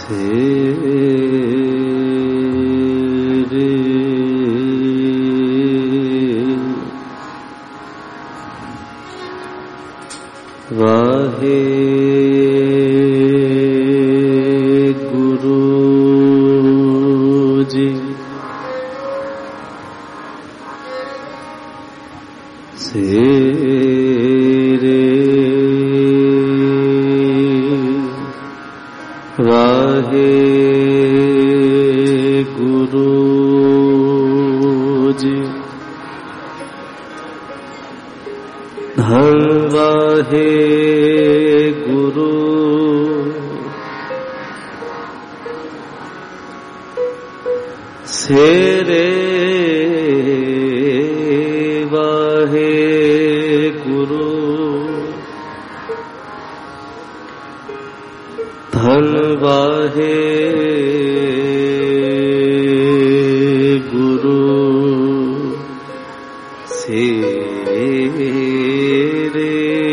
वाहे गुरु जी सेरे वाहे गुरु जी धन वाहे गुरु सेरे वाहे गुरु धन वाहे गुरु सेरे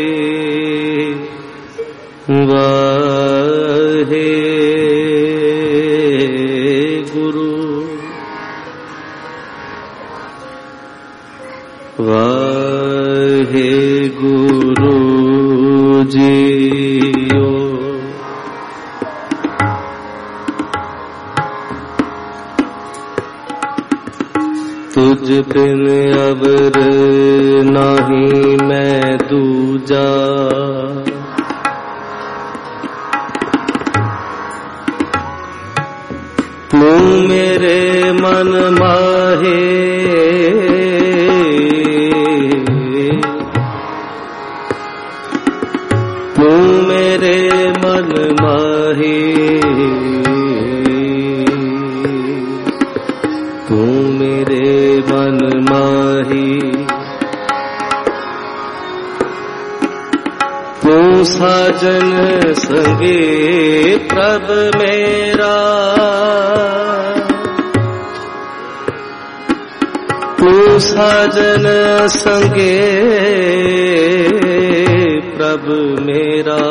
वाहे गुरु वाहे गुरु जियो तुझ बिन अवर नहीं मैं दूजा तू मेरे मन माहे तू मेरे मन माहे तू मेरे मन माही तू साजन संगे प्रभ मेरा तू साजन संगे प्रभ मेरा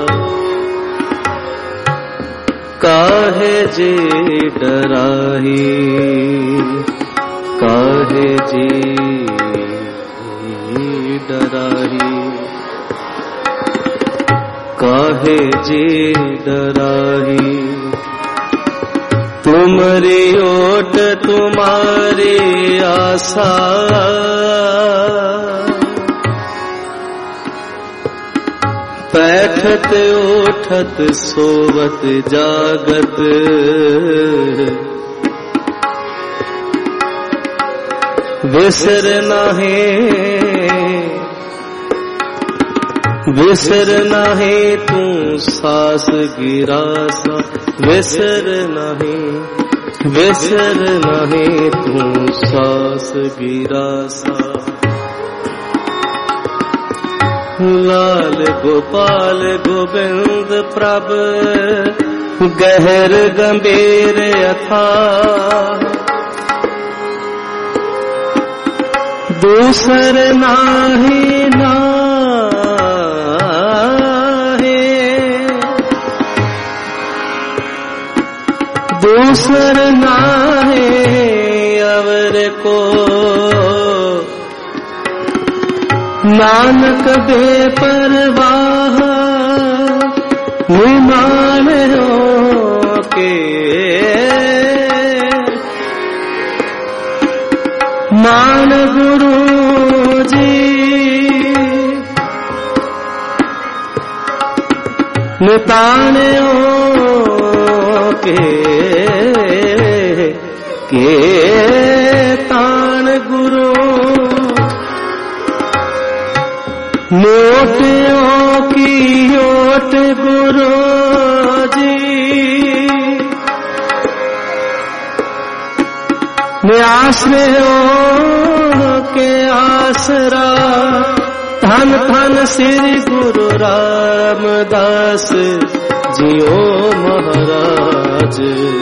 काहे जी डराही काहे जी डराही काहे जी डराही तुम्हारी ओट तुम्हारी आशा बैठत उठत सोवत जागत विसर नहीं तू सास गिरासा विसर नहीं तू सास गिरासा लाल गोपाल गोविंद प्रभ गहर गंभीर अथा दूसर नाही नाहे दूसर नाहे अवर को नानक बेपरवाह निमान हो के मान गुरु जी निताने हो के तान गुरु मोटियों की ओट गुरु जी आश्रयों के आसरा धन धन श्री गुरु रामदास जियो महाराज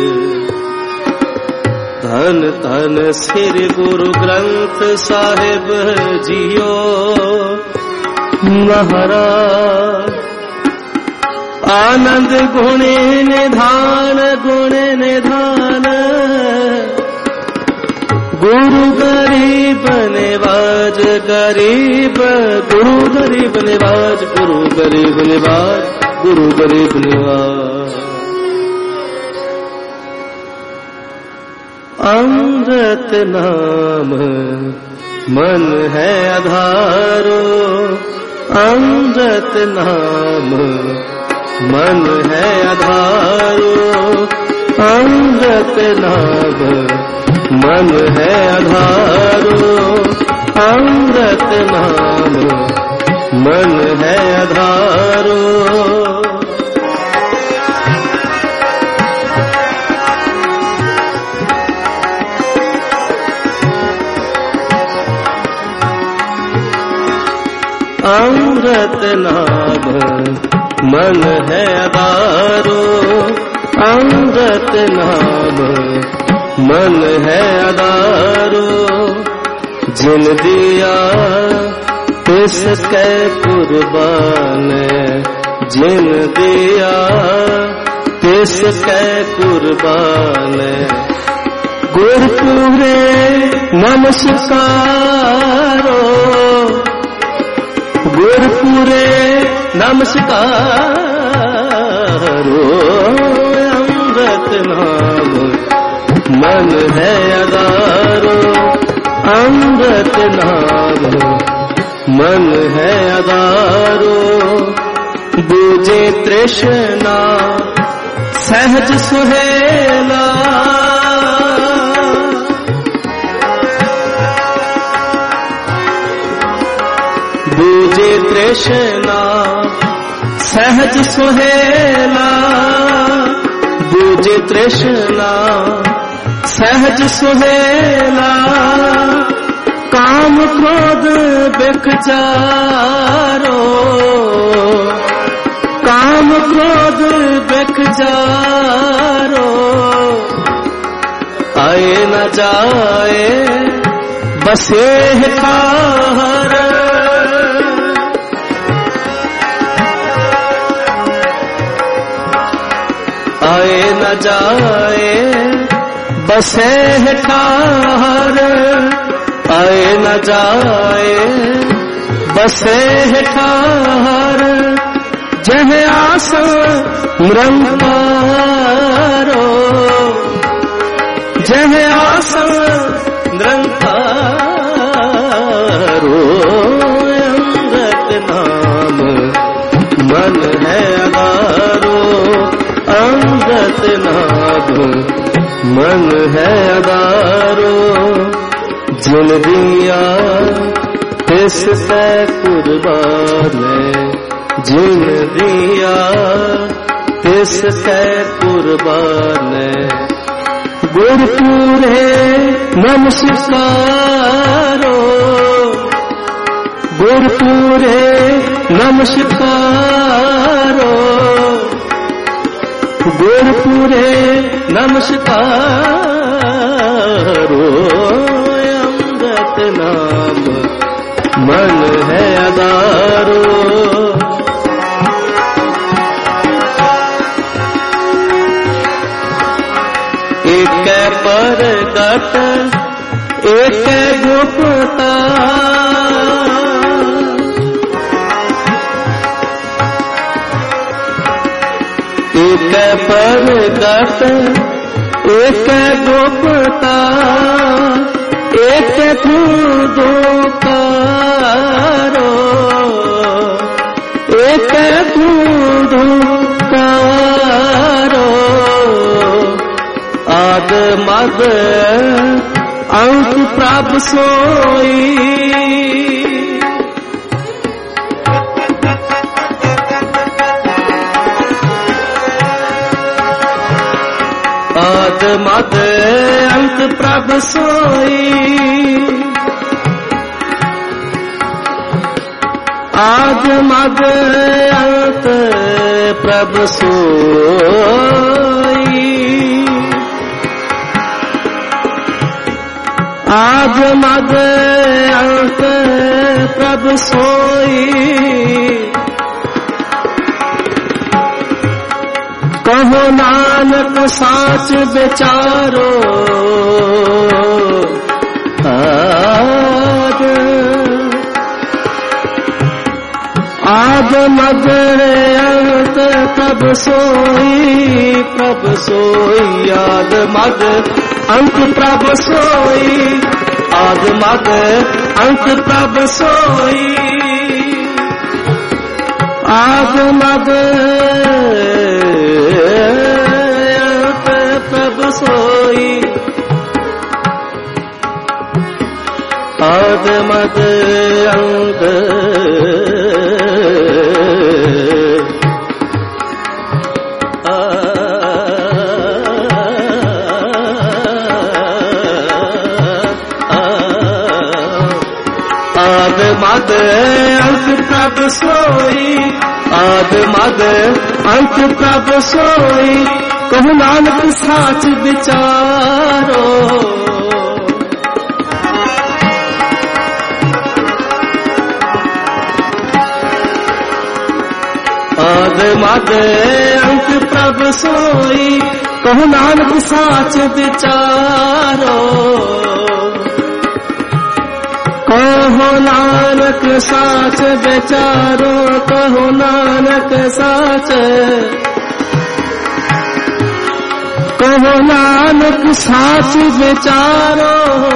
धन धन श्री गुरु ग्रंथ साहिब जियो महाराज आनंद गुणे निधान गुण निधान गुरु गरीब निवाज गरीब गुरु गरीब निवाज गुरु गरीब निवाज गुरु गरीब निवाज। अमृत नाम मन है आधारो अमृत नाम मन है आधारो अमृत नाम मन है आधारो अमृत नाम मन है आधारो। अमृत नाम मन है आधारो अमृत नाम मन है आधारो। जिन दिया तिसके कुर्बान जिन दिया तिसके कुर्बान गुरपुरे नमस्कारो गुरपुरे नमस्कारो। अमृत नाम मन है आधारो अमृत नाम मन है आधारो। बूझे तृष्णा सहज सुहेला बूझे तृष्णा सहज सुहेला बूझे तृष्णा सहज सुहेला। काम क्रोध बेखजारो काम क्रोध बेखजारो। आए न जाए बसे ठाहर आए न जाए बसे ठाहर आए न जाए बसे ठाहर। जह आस निरंकारो जह आस निरंकारो। अमृत नाम मन है आधारो अमृत नाम मन है आधारो। जिन दिया तिसके कुर्बान जिन दिया तिसके कुर्बान गुरपुरे नमस्कारो गुरपुरे नमस्कारो गुरपुरे नमस्कारो। अमृत नाम मन है आधारो एक परगट एक गुप्ता एक परगट एक गुप्ता एक धूधुकारो एक धूधुकारो। आद मद अंत प्रभ सोई आद मद अंत प्रभ सोई आद मद अंत प्रभ सोई आद मद अंत प्रभ सोई। कहो नानक साच विचारो आद मद अंत प्रभ सोई आद मद अंत प्रभ सोई आद मद अंत प्रभ सोई आद मद अंत प्रभ सोई आद मद अंत मद अंत प्रभ सोई आद मद अंत प्रभ सोई कहु नानक साच विचारो आद मद अंत प्रभ सोई कहु नानक साच विचारो कहो नानक साच विचारो कहो नानक साच कहो नानक साच विचारो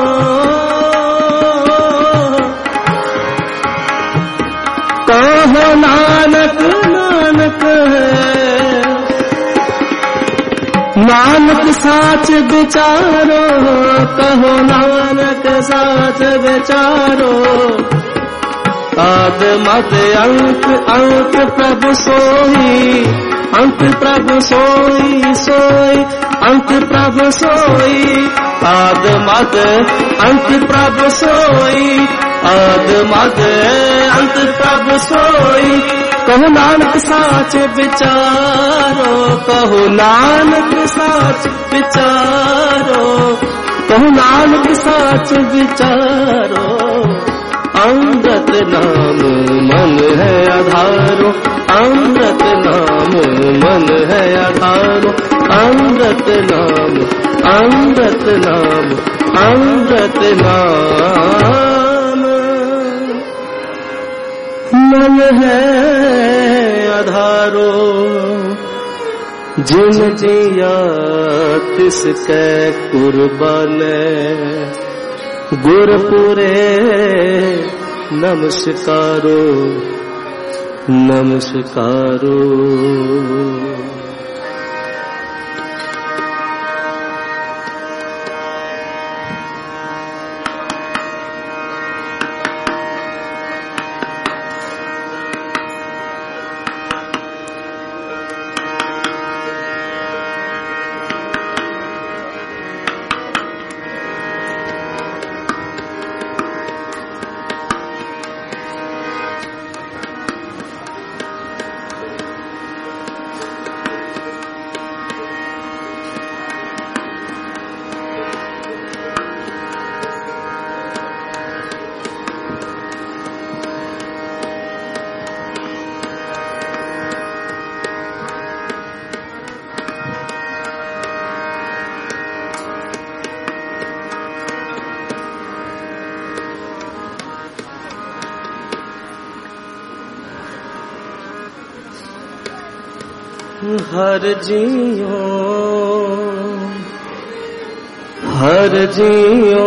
कहो नानक नानक नानक साच विचारो कहो नानक साच विचारो आद मद अंत अंत प्रभ सोई अंत प्रभ सोई सोई अंत प्रभ सोई आद मद अंत प्रभ सोई आद मद अंत प्रभ सोई कहो नानक साच विचारो कहो नानक साच विचारो कहो नानक साच विचारो अमृत नाम मन है आधारो अमृत नाम मन है आधारो अमृत नाम अमृत नाम अमृत नाम मन है आधारो जिन जिया तिसकै कुर्बान गुरपुरे नमस्कारो नमस्कारो हर जियो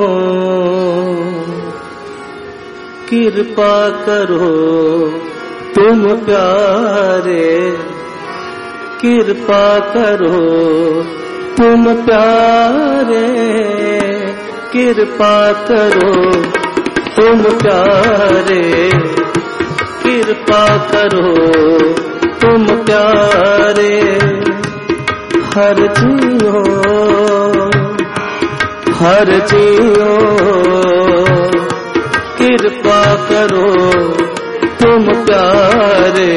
कृपा करो तुम प्यारे कृपा करो तुम प्यारे कृपा करो तुम प्यारे कृपा करो तुम प्यारे हर जियो कृपा करो तुम प्यारे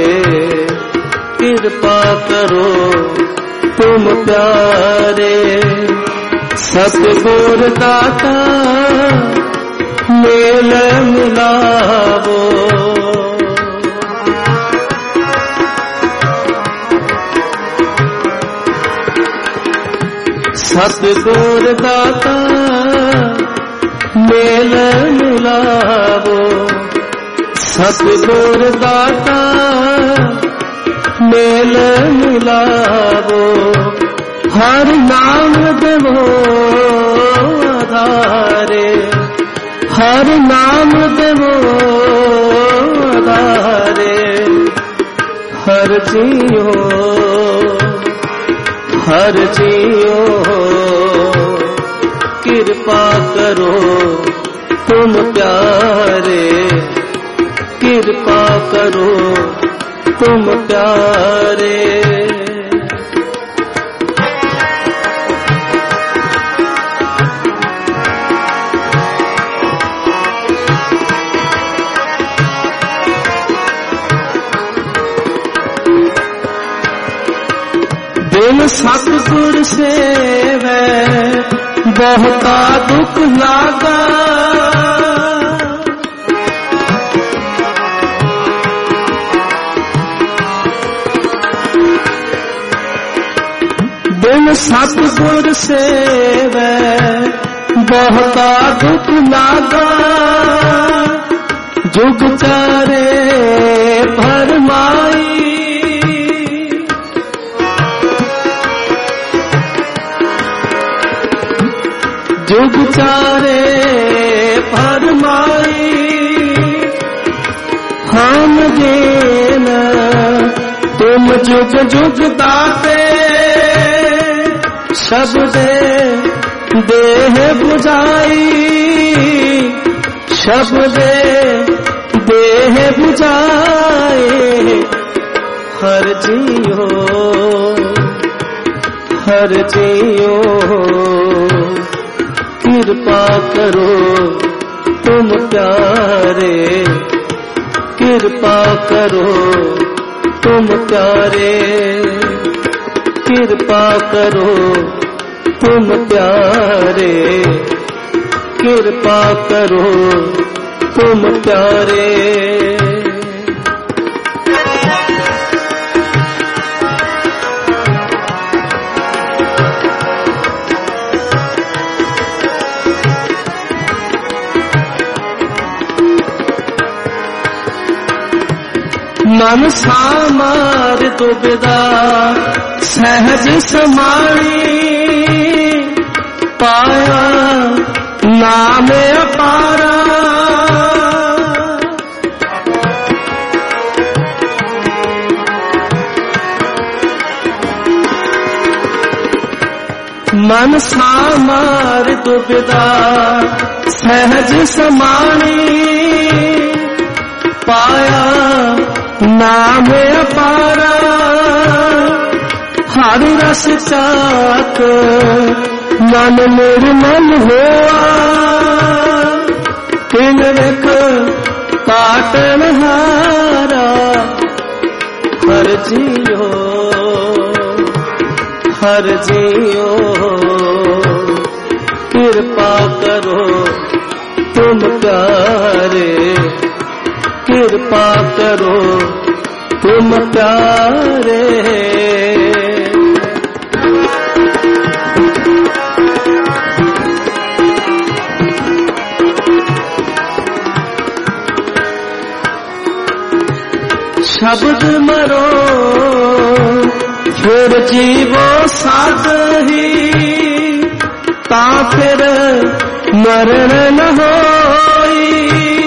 कृपा करो तुम प्यारे सतगुर दाता मेल मिलावो सतगुर दाता मेल मिलावो, सतगुर दाता मेल मिलावो, हर नाम देवो आधारे, हर नाम देवो आधारे, हर जियो कृपा करो तुम प्यारे, कृपा करो तुम प्यारे। बिन सतगुर सेवै बहुता दुख लागा, बिन सतगुर सेवै बहुता दुख लागा, जुग चारे भरमाई, जुग चारे फरमाई, हम देन तुम जुग जुग दाते, शब्द देह बुझाई, शब्द देह बुझाए, हर जियो कृपा करो तुम प्यारे, कृपा करो तुम प्यारे, कृपा करो तुम प्यारे, कृपा करो तुम प्यारे। मन सामार दुविधा सहज समाई, पाया नाम अपारा, मन सामार दुविधा सहज समाई, पाया नाम अपारा, हर रस चाक मन निर्मल हुआ, तिन रख काटन हारा, हर जियो कृपा करो तुम प्यारे, कृपा करो तुम प्यारे। शब्द मरो फिर जीवो साथ ही, ता फिर मरण न होई,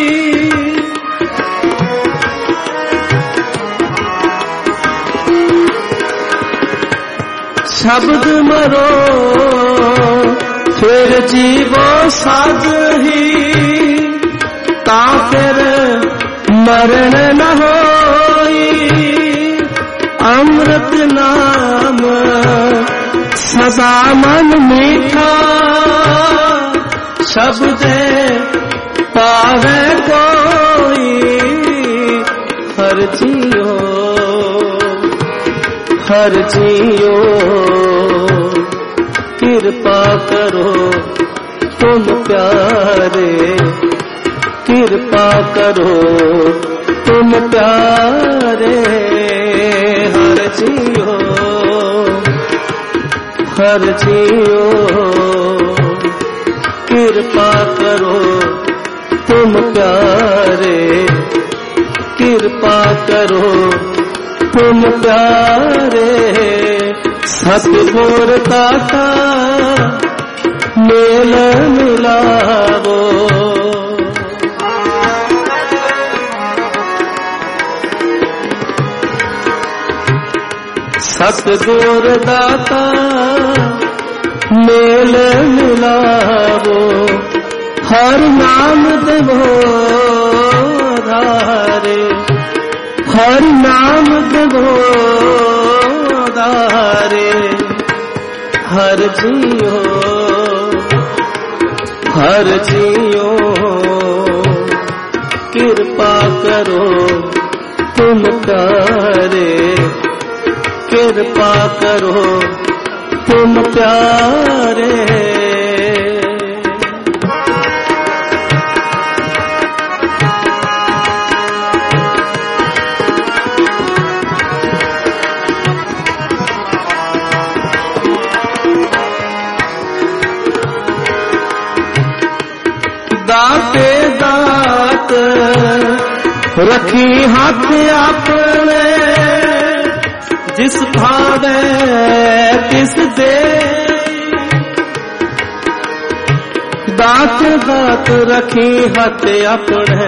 शब्द मरो फिर जीवो साथ ही, ता फिर मरण न होई, अमृत नाम सदा मन मीठा, शब्द पावे कोई, हर जियो कृपा करो तुम प्यारे, कृपा करो तुम प्यारे, हर जियो कृपा करो तुम प्यारे, कृपा करो तुम प्यारे। सतगुर दाता मेल मिलावो, सतगुर दाता मेल मिलावो। हर नाम देवो धारे, हर नाम देवो धारे। हर जियो कृपा करो तुम प्यारे, कृपा करो तुम प्यारे। दाते दात रखी हाथ अपने, जिस भावे तिस दे। दात दात रखी हाथ अपने,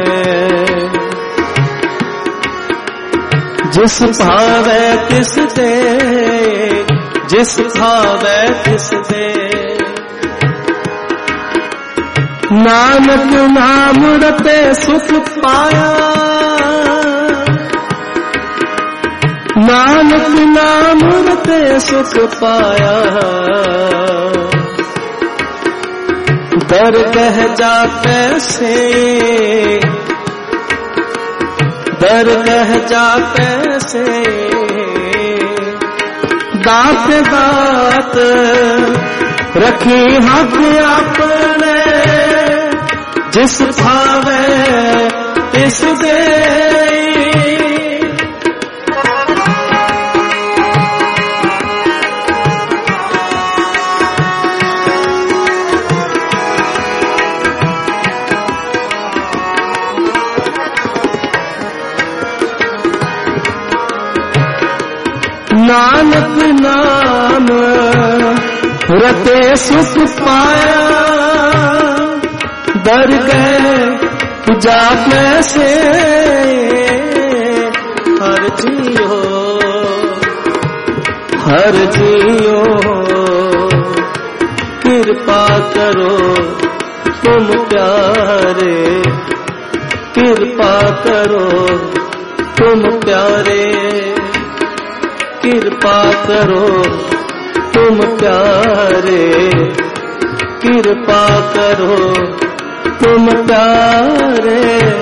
जिस भावे तिस दे, जिस भावे तिस दे। नानक नाम रते सुख पाया, नानक नाम रते सुख पाया। दरगह जाते से, दरगह जाते से। दात दात रखी हाथ अपने, जिस भावे तिस दे। नानक नाम रते सुख पाया, दरगह जाने से। हर जियो कृपा करो तुम प्यारे, कृपा करो तुम प्यारे, कृपा करो तुम प्यारे, कृपा करो तुम प्यारे।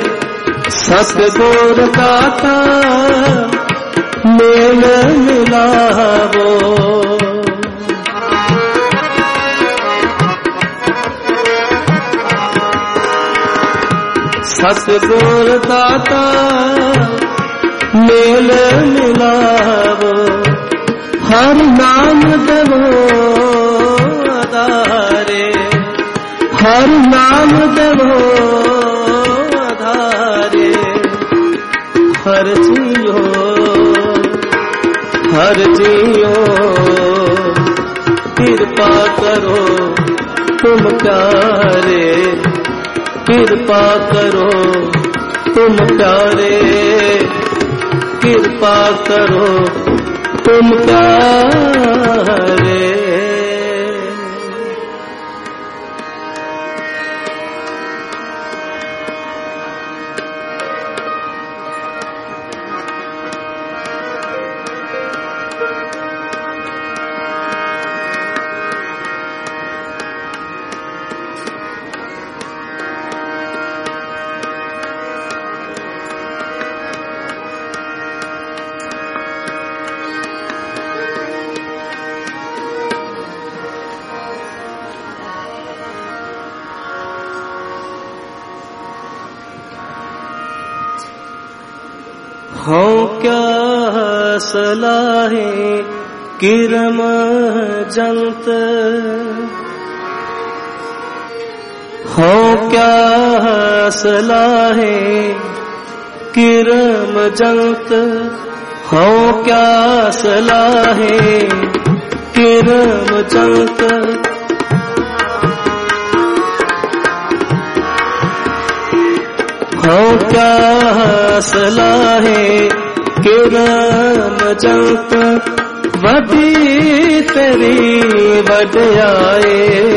सतगुर दाता मेल मिलावो, सतगुर दाता मेल मिलावो। हर नाम देवो आधारे, हर नाम देवो आधारे। हर जियो कृपा करो तुम प्यारे, कृपा करो तुम प्यारे, कृपा करो तुम प्यारे। हो क्या सलाहे किरम जंत हो क्या सलाहे किरम जंत हो क्या सलाहे किरम जंत हो क्या सलाहे किरम जंत वडी तेरी वड्याए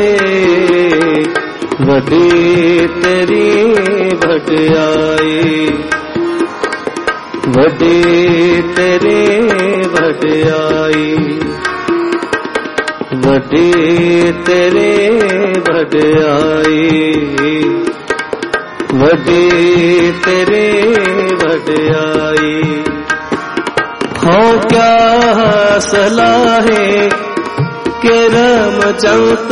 वडी तेरी वड्याई वडी तेरी वड्याई वडी तेरी वड्याई वडी तेरी वड्याई हो क्या सलाहे किरम जंत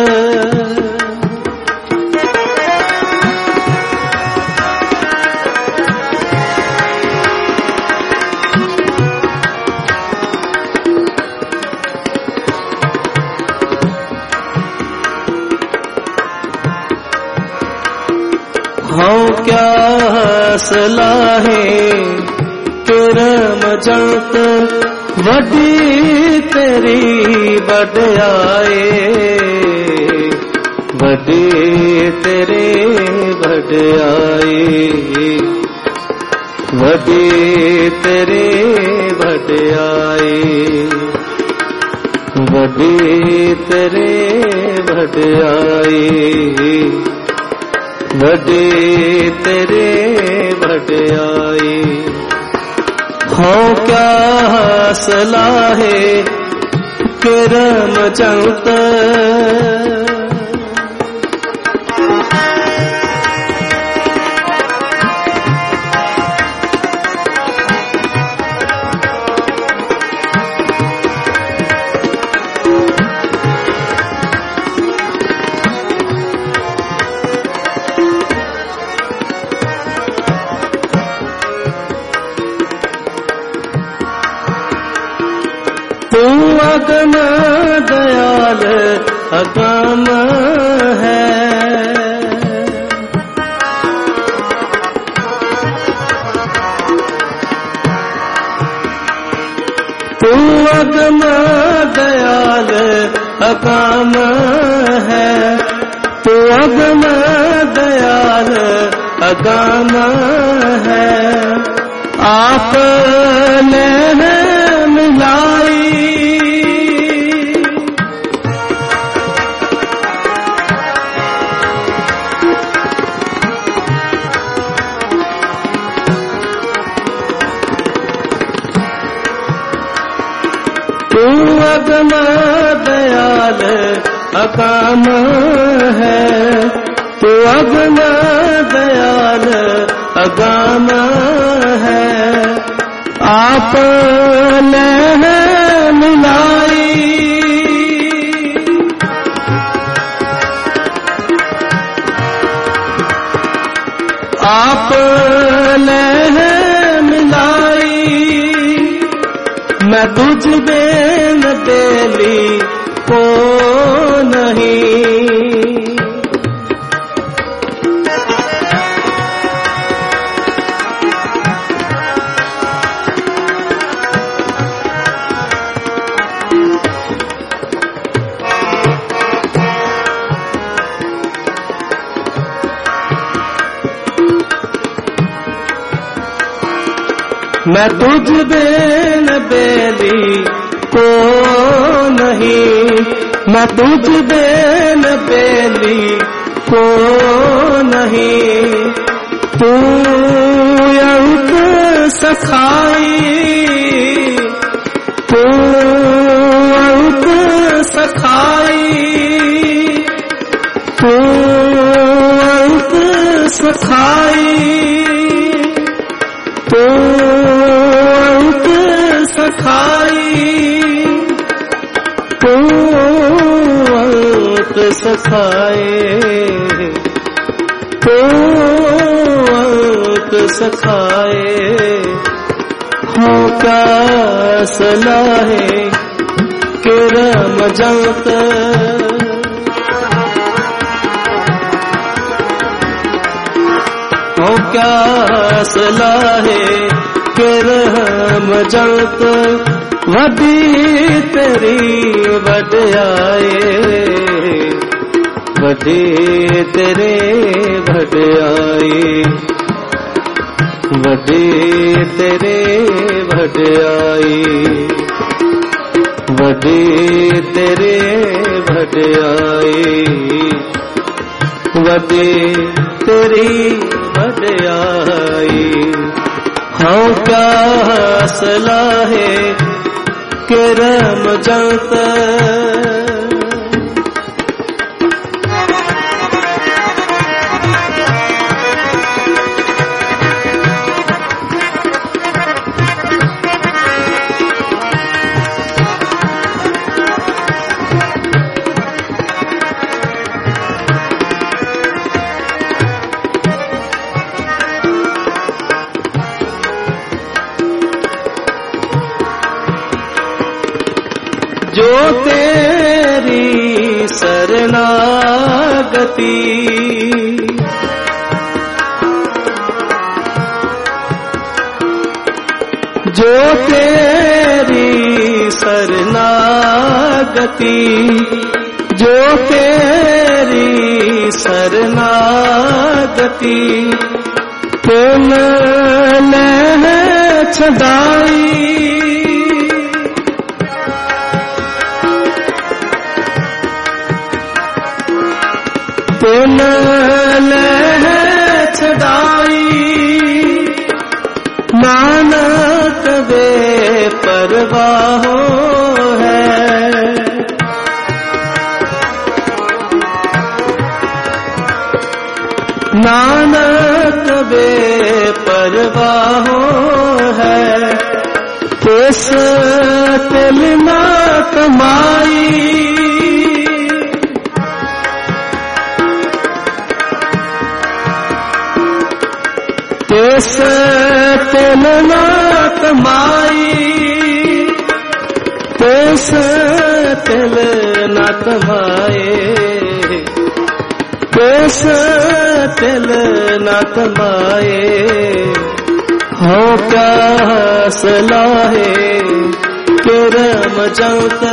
हो क्या सलाहे किरम जंत वडी तेरी वड्याई वडी तेरी वड्याई वडी तेरी वड्याई वडी तेरी वड्याई वडी तेरे वड्याई हो क्या सलाहे किरम जंत तू अगम दयाल अगम है तू अगम दयाल अगम है तू अगम दयाल अगम है आप ने मिलाई तू अगम दयाल अगम है तू अगम दयाल अगम है आप ने मिलाई आप ने मिलाई मैं तुझ बेन बेली को नहीं मैं तुझ बेन बेली को नहीं मैं तुझ बेन बेली को नहीं तू यौत सखाई तू यौत सखाई तू यौत सखाई तू सखाए तो अंत सखाए हो क्या सलाहे किरम जंत हो क्या सलाहे किरम जंत वडी तेरी वड्याई वडी तेरे वड्याई वडी तेरे वड्याई वडी तेरे वड्याई वडी तेरी वड्याई हाँ क्या सलाहे किरम जंत जो तेरी शरणागति जो तेरी शरणागति जो तेरी शरणागति तुम ने छदाई तुम लह छड़ाई नानक वे परवाहो है नानक वे परवाहो है किस तिल ना कमाई किस तिल ना कमाई किस तिल ना कमाए किस तिल ना कमाए हो क्या सलाहे किरम जंत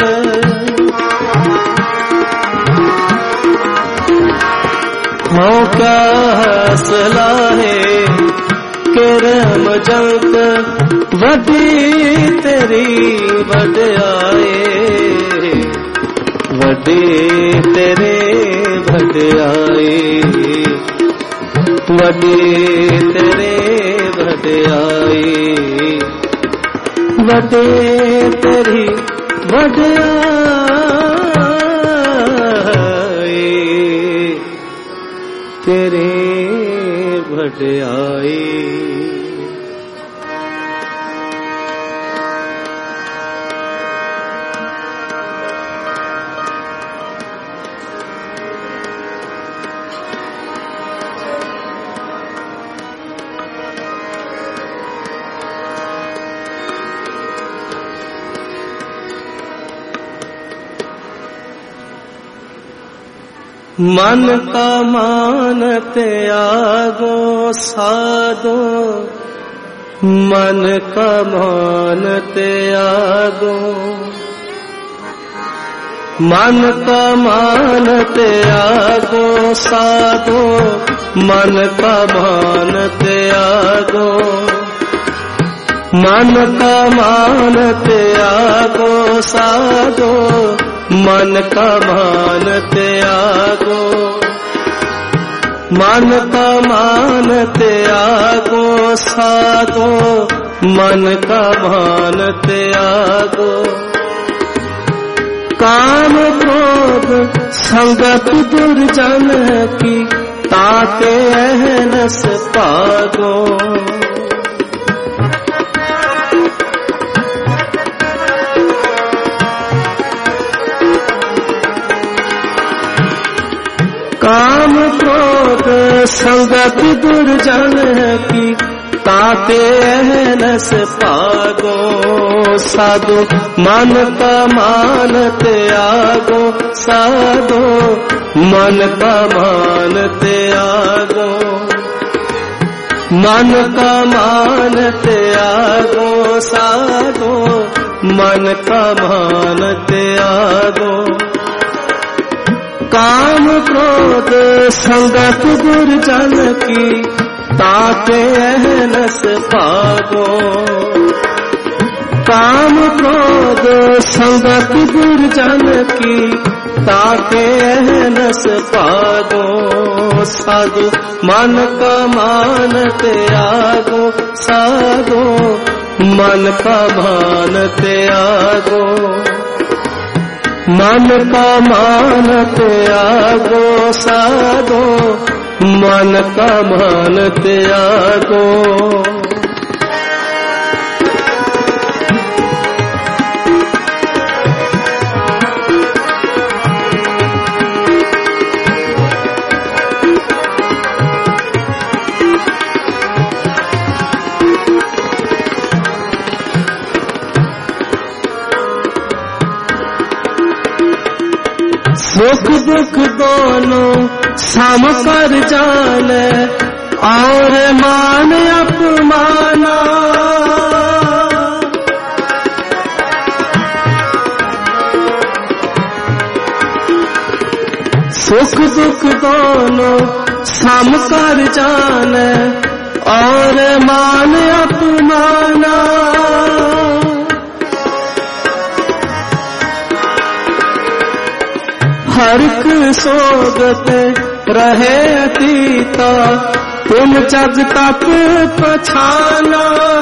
हो क्या सलाहे किरम जंत वडी तेरी वड्याई वडी तेरे वड्याई वडी तेरे वड्याई वडी तेरी वड्याई तेरे वड्याई मन का मान त्यागो साधो मन का मान त्यागो मन का मान त्यागो साधो मन का मान त्यागो मन का मान त्यागो साधो मन का मान त्यागो मन का मान त्यागो साधो मन का मान त्यागो काम क्रोध संगत दुर्जन की ताके अहनस पागो काम क्रोध संगत दुर्जन की ताते अहनस पागो। साधो मन का मान त्यागो, साधो मन का मान त्यागो। मन का मान त्यागो, साधो मन का मान त्यागो। काम क्रोध संगत दुर्जन की, ताते अहनस पागो। काम क्रोध संगत दुर्जन की, ताते अहनस पागो। साधो मन का मान त्यागो, साधो मन का मान त्यागो। मन का मान त्यागो, साधो मन का मान त्यागो। सुख दुख दोनों सम कर जाने, और मान अपमाना। सुख दुख दोनों सम कर जाने, और मान अपमाना। हरक सोगत रहे अतीता, तुम जग तक पछाना।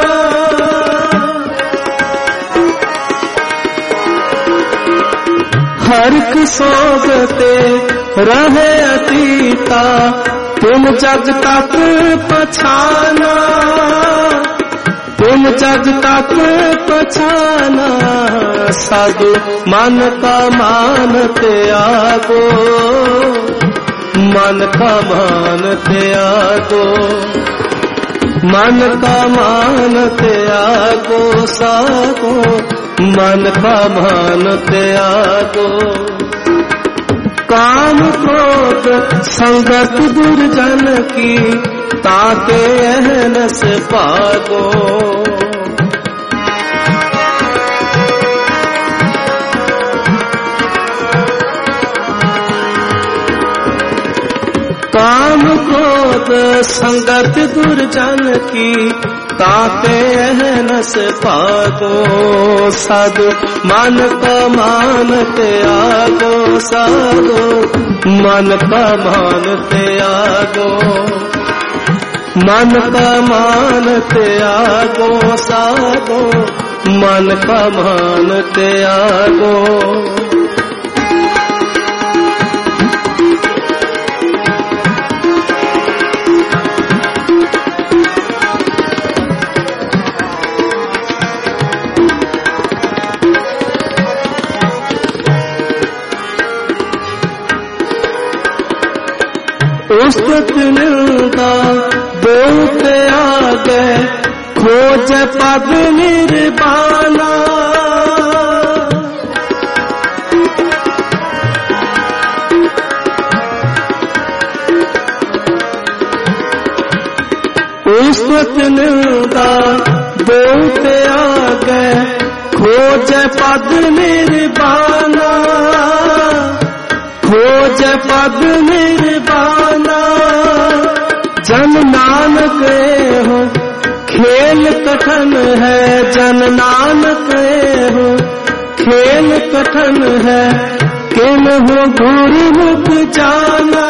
हरक सोगते रहे अतीता, तुम जग तक पछाना। तुम जग तक पछाना। साधु मन का मान त्यागो, मन का मान त्यागो। मन का मान त्यागो, साधु मन का मान त्यागो। काम क्रोध संगत दुर्जन की, ताते अहनस पागो। काम क्रोध संगत दुर्जन की, ताते अहनस पागो। साधु मन का मान त्यागो, साधु मन का मान त्यागो। मन का मान त्यागो, साधो मन का मान त्यागो। उस्तत निंदा बहुत आगे, खोज पद निर्वाणा। उस्तत निंदा बहुत आगे, खोज पद निर्वाणा। खोज पद निर्वाणा। जन नानक हो खेल कठन है, जन नानक हो खेल कठन है। किन हो गुरुमुख जाना,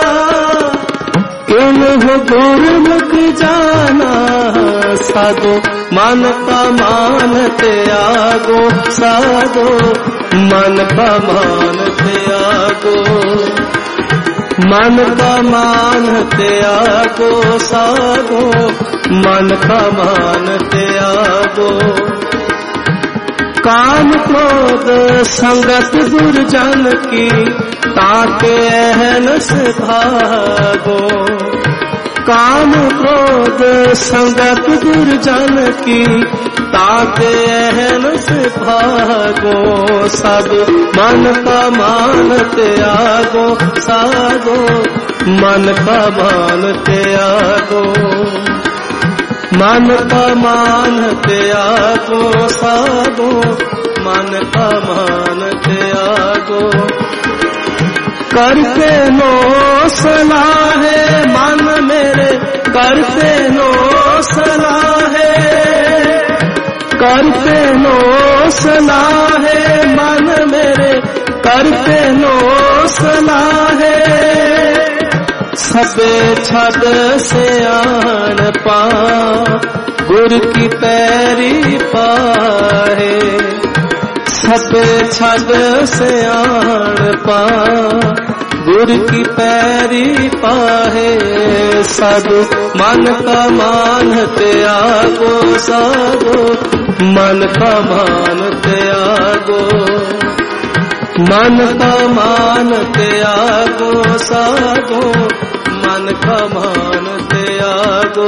किन हो गुरुमुख जाना। साधो मन का मान त्यागो, साधो मन का मान त्यागो। मन का मान त्यागो, साधो मन का मान त्यागो। काम क्रोध संगत दुर्जन की, ताके अहनस भागो। काम क्रोध संगत दुर्जन की, ताके अहन से भागो सब मन का मान त्यागो साधो, मन का मान त्यागो, मन का मान त्यागो साधो, मन का मान त्यागो। करते नो सलाहे मन मेरे, करते नो सलाहे, करते नो सलाहे मन मेरे, करते नो सलाहे। सबे छद से आन पा, गुर की पैरी पाहे, सबे छद से आन पा, गुर की पैरी पाहे। साधु मन का मान त्यागो साधु, मन का मान त्यागो, मन का मान त्यागो साधु, मन का मान त्यागो,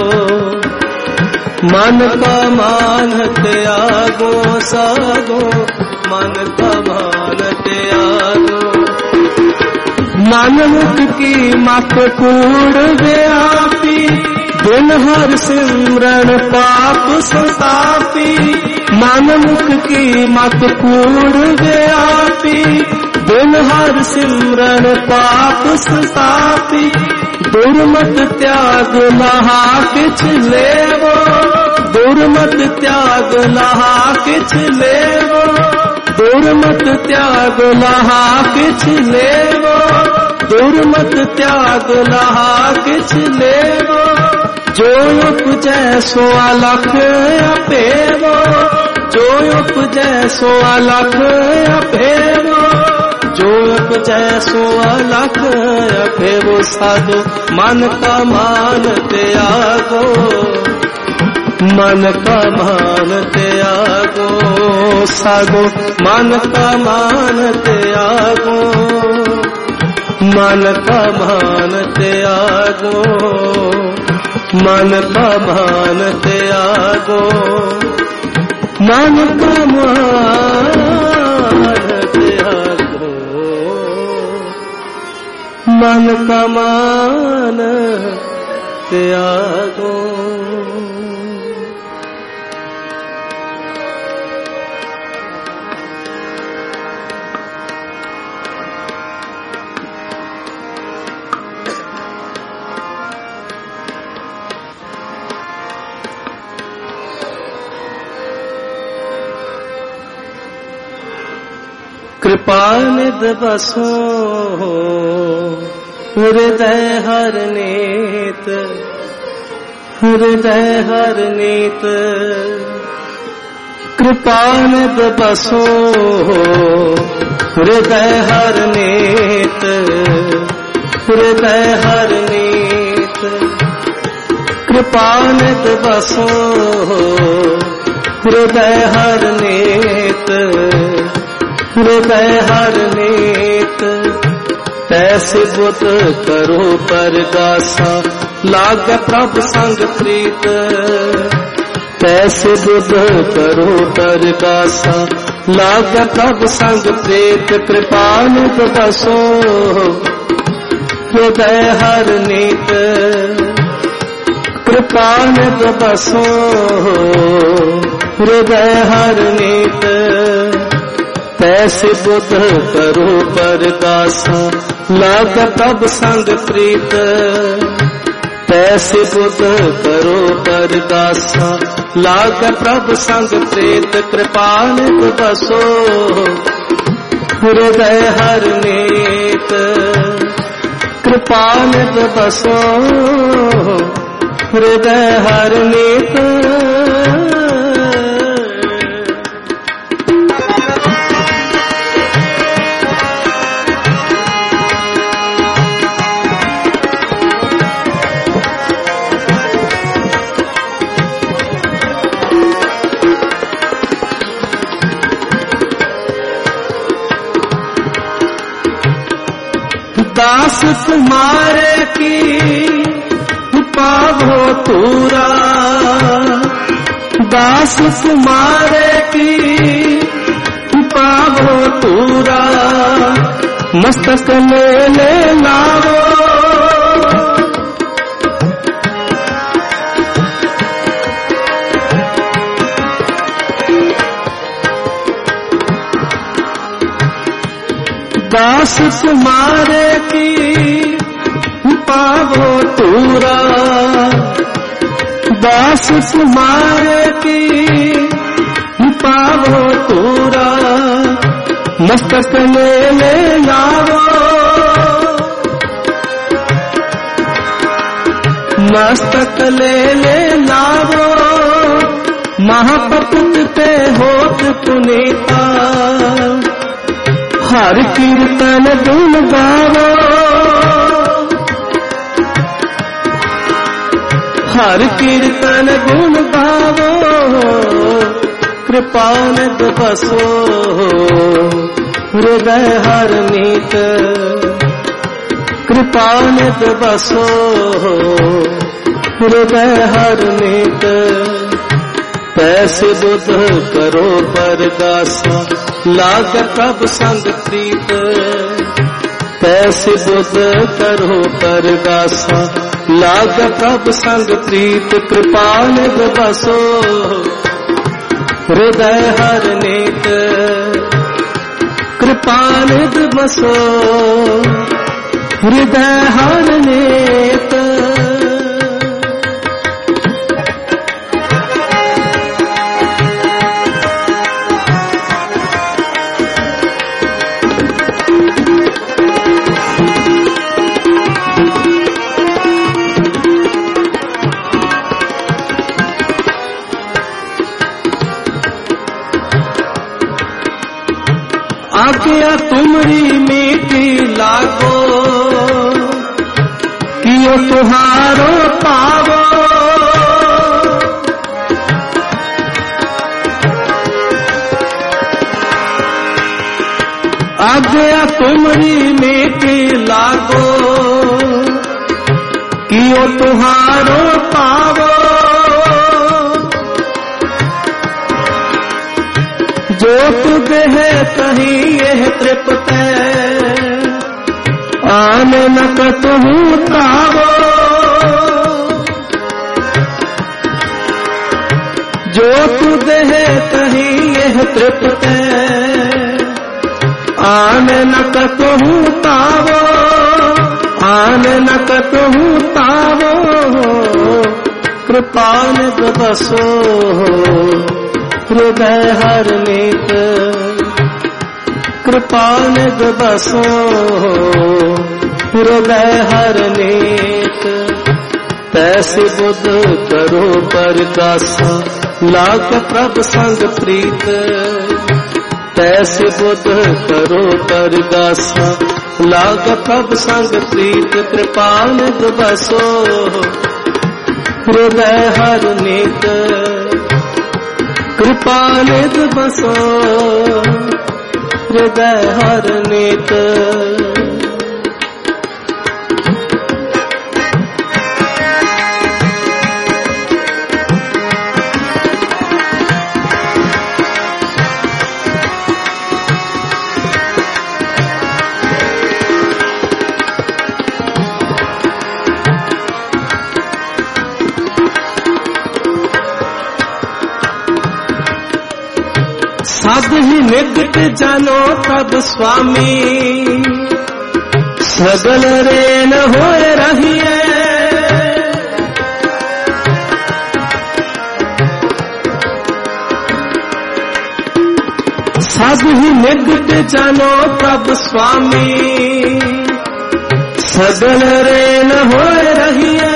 मन का मान त्यागो साधु, मन का मान त्यागो। मन मुख की मत कूड़ व्यापी, दिन हर सिमरन पाप संतापी। मन मुख की मत कूड़ व्यापी, दिन हर सिमरन पाप संतापी। दुर्मत त्याग लहा किछ लेवो, दुर्मत त्याग लहा किछ लेवो, दुर्मत त्याग लहा किछ लेवो, दुर्मत त्याग लहा किछ लेवो। जो उपजै सो अलख अपेवो, जो उपजै सो अलख अपेवो, जो उपजै सो अलख अपेवो। साधु मन का मान त्यागो, मन का मान त्यागो साधु, मन का मान त्यागो, मन का मान त्यागो, मन का मान त्यागो, मन का मान त्यागो, मन का मान त्यागो। कृपा निध बसो हृदय हर नीत, हृदय हर नीत। कृपा निध बसो हृदय हर नीत, हृदय हर नीत। कृपा निध बसो हृदय हर नीत, हृदय हर नीत। तैसे बुत करो परगासा, लाग प्रभु संग प्रीत। तैसे बुत करो परगासा, लाग प्रभु संग प्रीत। कृपा निध बसो हृदय हर नीत, कृपा निध बसो हृदय हर नीत। तैसे बुध करो परगासा, लाग प्रभु संग प्रीत। तैसे बुध करो परगासा, लाग प्रभु संग प्रीत। कृपा निध बसो हृदय हर नीत, कृपा निध बसो हृदय हर नीत। दास तुम्हारे की पावो तूरा, दास तुम्हारे की पावो तूरा, मस्तक ले लाओ। दास तुम्हारे की पावो तूरा, दास तुम्हारे की पावो तूरा, मस्तक ले लाओ। मस्तक ले लाओ, महापपुत ते होत पुनीता, हर कीर्तन गुण गावो। हर कीर्तन गुण गावो, कृपानिध बसो हृदय हर नीत। कृपानिध बसो हृदय हर नीत। तैसे बुध करो परगासा, लाग प्रभ संग प्रीत। तैसे बुध करो परगासा, लाग प्रभ संग प्रीत। कृपानिध बसो हृदय हर नीत। कृपानिध बसो हृदय हर नीत। आज्ञा तुमरी मीठी लागो, कियो तुहारो पावो। आज्ञा तुमरी मीठी लागो, कियो तुहारो पावो। जो तुझ है कहीं यह तृप्त, आन न कतहु तावो। जो तुझ है कहीं यह तृप्त, आन न कतहु तावो। आन न कतहु तावो, कृपानिध बसो हृदय हर नीत। कृपानिध बसो हृदय हर नीत। तैसे बुध करो परगासा, लाग प्रभ संग प्रीत। तैसे बुध करो परगासा, लाग प्रभ संग प्रीत। कृपानिध बसो हृदय हर नीत। कृपानिध बसो हृदय हर नीत। साध ही निकट जानो तब स्वामी, सगल रेन होए रहिए। साध ही निकट जानो तब स्वामी, सगल रेन होए रहिए।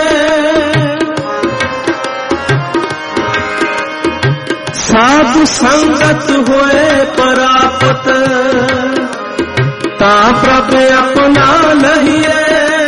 साधु संगत होए परापत, ता प्रभ अपना लहिए।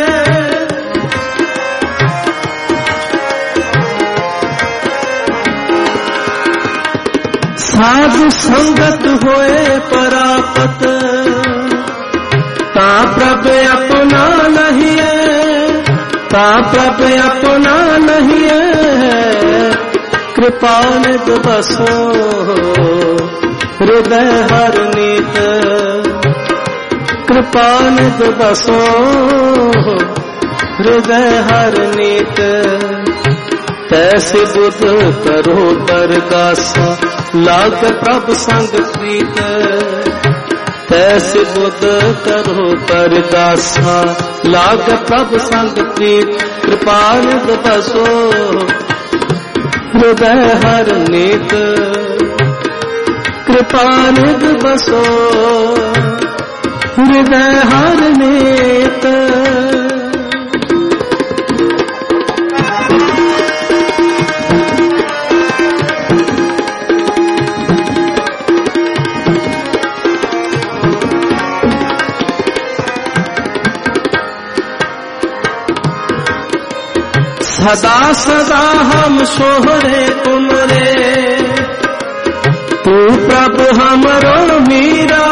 साधु संगत होए परापत, ता प्रभ अपना लहिए। ता प्रभ अपना नहीं है, कृपा निध बसो हृदय हर नीत। कृपा निध बसो हृदय हर नीत। तैसे बुध करो परगासा लाग प्रभ संग प्रीत। तैसे बुध करो परगासा लाग प्रभ संग प्रीत। कृपा निध बसो हृदय हर नीत। कृपा निध बसो हृदय हर नीत। सदा सदा हम सोहरे तुमरे, तू प्रभु हमरो मीरा।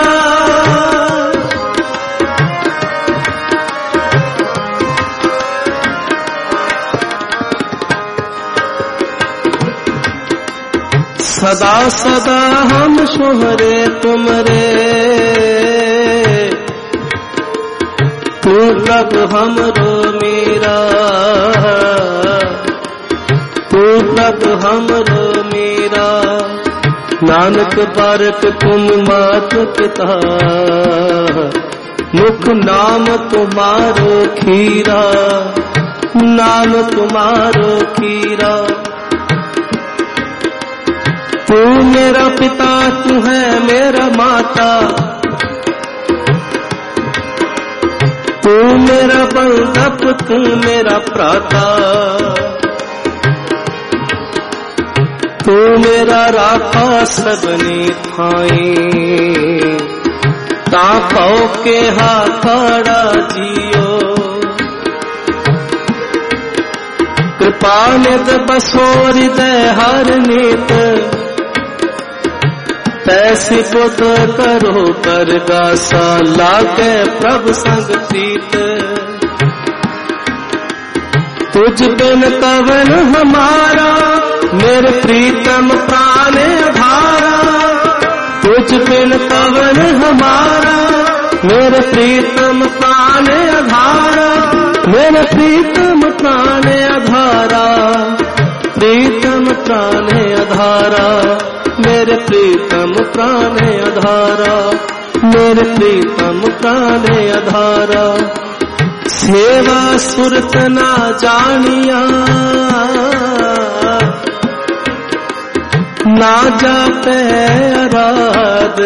सदा सदा हम सोहरे तुमरे, तू प्रभु हमरो मीरा। तू प्रभु हमरो मीरा। नानक बारक तुम मात पिता, मुख नाम तुम्हारो खीरा। नाम तुम्हारो खीरा। तू मेरा पिता, तू है मेरा माता। तू मेरा बंधप, तू मेरा प्राता। तू मेरा राखा सबने थाई, ता पाओ के हाथाड़ा जियो। कृपा निध बसो हृदय हर नीत। तैसी बुध करो परगासा लागे प्रभ संग प्रीत। तुझ बिन कवन हमारा, मेरे प्रीतम प्राण आधारा। तुझ बिन कवन हमारा, मेरे प्रीतम प्राण आधारा। मेरे प्रीतम प्राण आधारा। प्रीतम प्राण आधारा। मेरे प्रीतम प्राण आधारा। मेरे प्रीतम प्राण आधारा। सेवा सुरत ना जानिया, ना जापे आराध।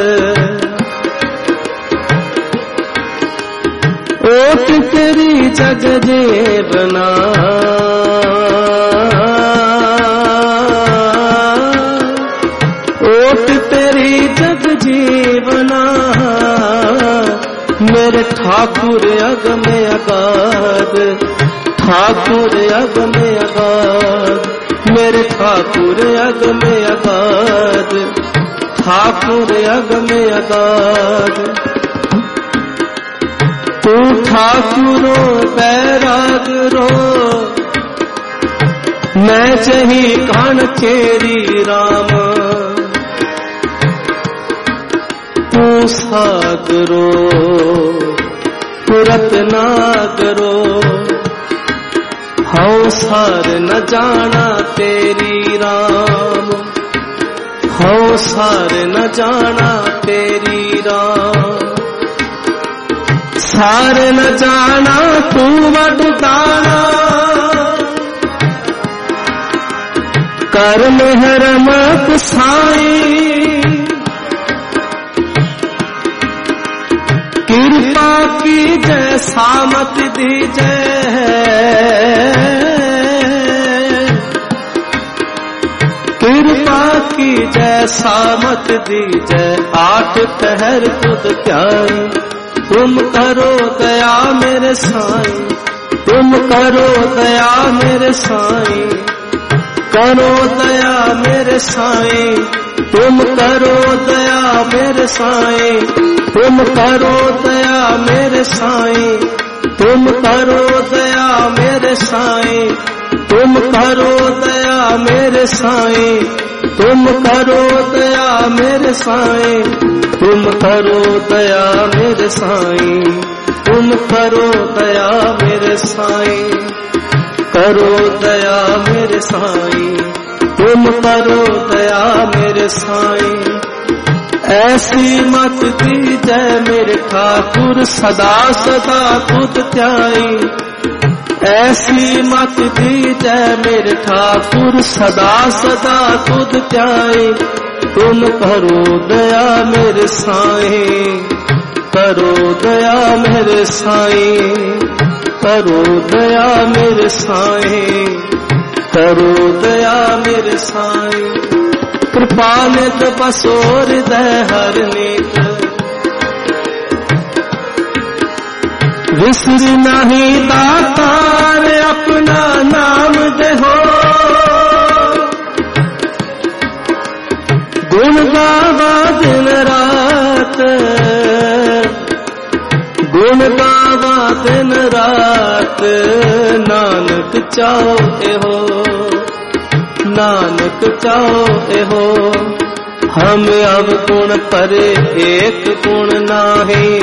ओट तेरी जग जेवना, ओट तेरी जग जीवना। मेरे ठाकुर अग में अगाध। ठाकुर अग में अगाध। मेरे ठाकुर अग में अगाध। ठाकुर अग में अगाध। तू ठाकुरो बैराग रो, मैं चही कान चेरी राम। तू सागरो रत्नागरो, हौ सार न जाना तेरी राम। हौ सार न जाना तेरी राम। सार न जाना तू वडदाना, कर मेहर मत साई। कृपा की जय सामत दी जय। कृपा की जय सामत दी जय। आठ पहर खुद प्यारी, तुम करो दया मेरे साईं। तुम करो दया मेरे साईं। करो दया मेरे साईं। तुम करो दया मेरे साईं। तुम करो दया मेरे साईं। तुम करो दया मेरे साईं, तुम करो दया मेरे साईं, तुम करो दया मेरे साईं, तुम करो दया मेरे साईं, तुम करो दया मेरे साईं, करो दया मेरे साईं, तुम करो दया मेरे साईं। ऐसी मत दीजै मेरे ठाकुर सदा सदा तुध ध्याई, ऐसी मत दीजै मेरे ठाकुर सदा सदा तुध ध्याई। तुम करो दया मेरे साईं, करो दया मेरे साईं, करो दया मेरे साईं, करो दया मेरे साईं। कृपा नित बसोर हृदय हर नीत, विसर नहीं दातार अपना नाम देहो। गुण गावा दिन रात, गुण गावा दिन रात, नानक चाहो एहो, नानक चाहो एहो। हम अब गुण परे एक गुण नाही,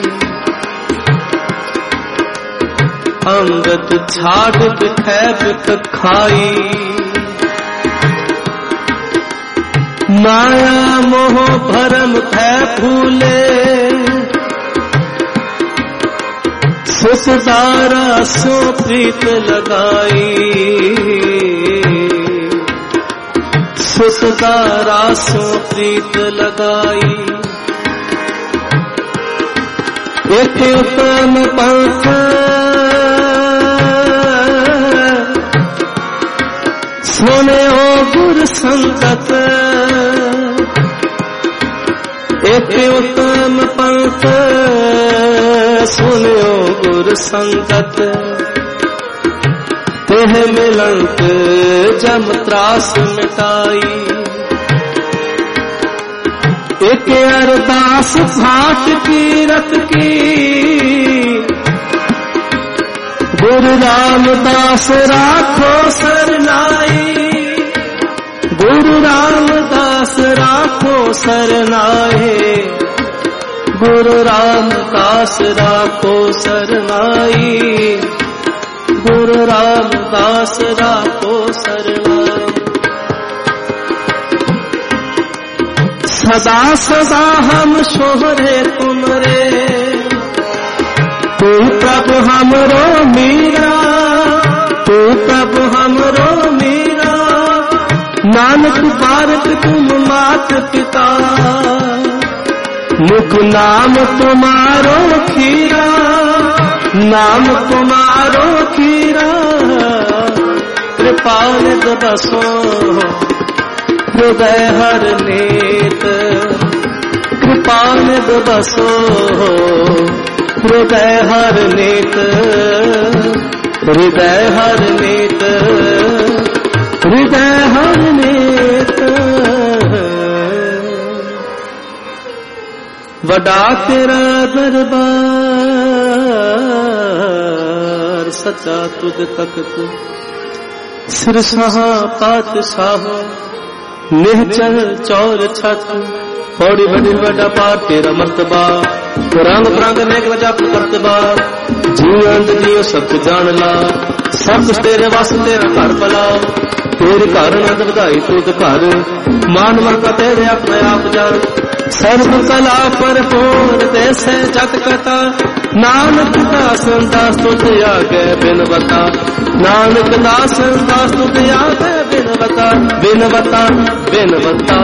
अमृत छाड़ बिखै बिख खाई। माया मोह भरम भै भूले, सुसदारा सो प्रीत लगाई, सुसदारा सो प्रीत लगाई। एक उत्तम पंथ सुने हो गुर संगत, एक उत्तम पंथ सुने हो गुर संगत। तेह मिलंत जम त्रास मिटाई, एक अरदास फाट की रत की। गुरु रामदास राखो सरनाई, गुरु रामदास राखो सरनाई, गुरु रामदास राखो सरनाई, गुरु रामदास राखो सरनाई। सदा सदा हम शोहरे तुमरे, तू प्रभु हमरो मीरा, तू प्रभु हमरो मीरा। नानक बारक तुम मात पिता, मुख नाम तुम्हारो खीरा, नाम तुम्हारो खीरा। कृपा निध बसो हृदय हर नीत, कृपा निध बसो हृदय हर नीत, हृदय हर नीत, हृदय हर नीत। वडा तेरा दरबार, सच्चा तुझ तख्त। सिरसाह पातशाह निहचल चौर छत, पौड़ी बड़ी बड़ा पार तेरा मर्तबा। रंग रंग नेक जप करतबा, जीवंत जियो सब जान ला। सब कुछ तेरे वास तेरा घर भला, तेरे घर नंद बधाई तुद घर। मान मरता तेरे अपने आप जर, सर्व कला पर पूर देसे जत कथा। नानक दास दास तुझ आगे बिनवता, नानक दास दास तुझ आगे बिनवता, बिनवता बिनवता।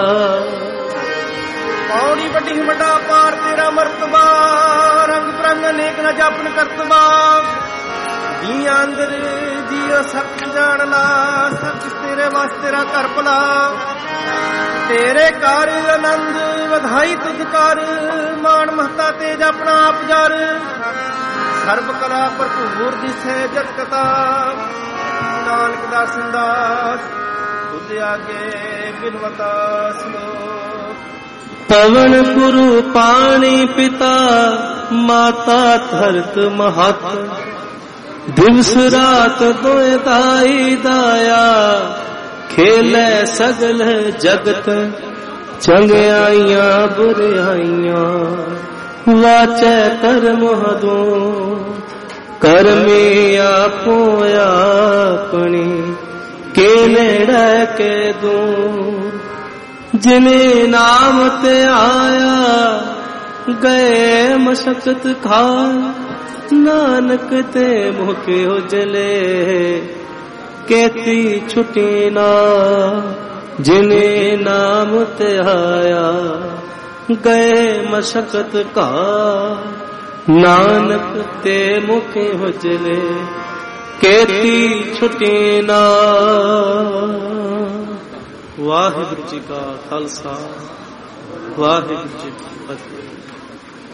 पौड़ी बड़ी बड़ा पार तेरा मर्तबा, रंग बिरंग अनेक न जापन करतबा। जिया अंदर जियो सब जान ला, सब कुछ तेरे वास तेरा कर भला। तेरे कार आनंद वधाई तुझ कर, मान महता तेज अपना आप जर। सर्व कला भरपूर दिसे जत कथा, नानक दास दास तुझ आगे बिनवता श्लोक। पवन गुरु पानी पिता, माता धरत महत। दिवस रात दोए दाई दाया खेले सगल जगत चंगियाइयां बुराइयां वाचे कर्म हदो कर्मी आपो अपनी के नेड़े के दूर जिने नाम ते आया गए मशक्कत खाए नानक ते मुके उजले केती छुटी ना जिने नाम ते आया गए मशक्कत का नानक ते मुके उजले केती छुटी ना। वाहिगुरु जी का खालसा वाहिगुरु जी की फतेह।